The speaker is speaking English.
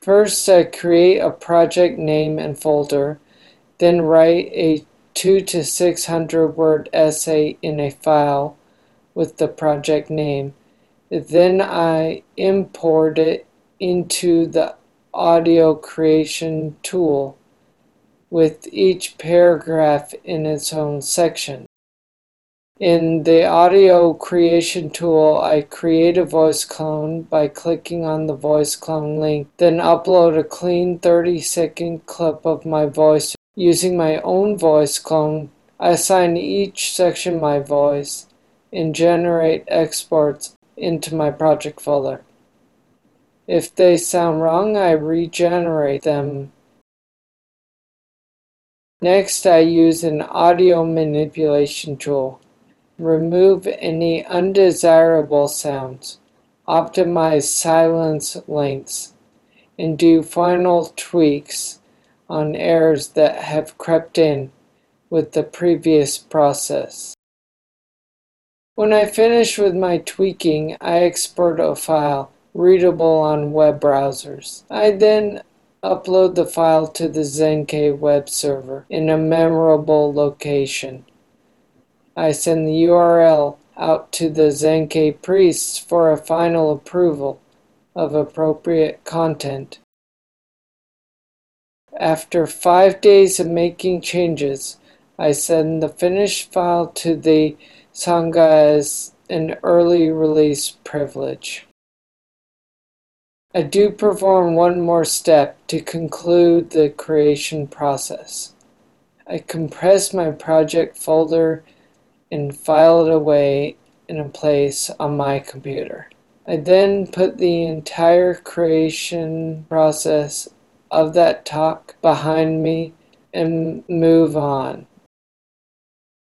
First, I create a project name and folder, then write a 200 to 600 word essay in a file with the project name. Then I import it into the audio creation tool with each paragraph in its own section. In the audio creation tool, I create a voice clone by clicking on the voice clone link, then upload a clean 30-second clip of my voice using my own voice clone. I assign each section my voice and generate exports into my project folder. If they sound wrong, I regenerate them. Next, I use an audio manipulation tool. Remove any undesirable sounds, optimize silence lengths, and do final tweaks on errors that have crept in with the previous process. When I finish with my tweaking, I export a file readable on web browsers. I then upload the file to the Zenke web server in a memorable location. I send the URL out to the Zenke priests for a final approval of appropriate content. After 5 days of making changes, I send the finished file to the Sangha as an early release privilege. I do perform one more step to conclude the creation process. I compress my project folder and file it away in a place on my computer. I then put the entire creation process of that talk behind me and move on.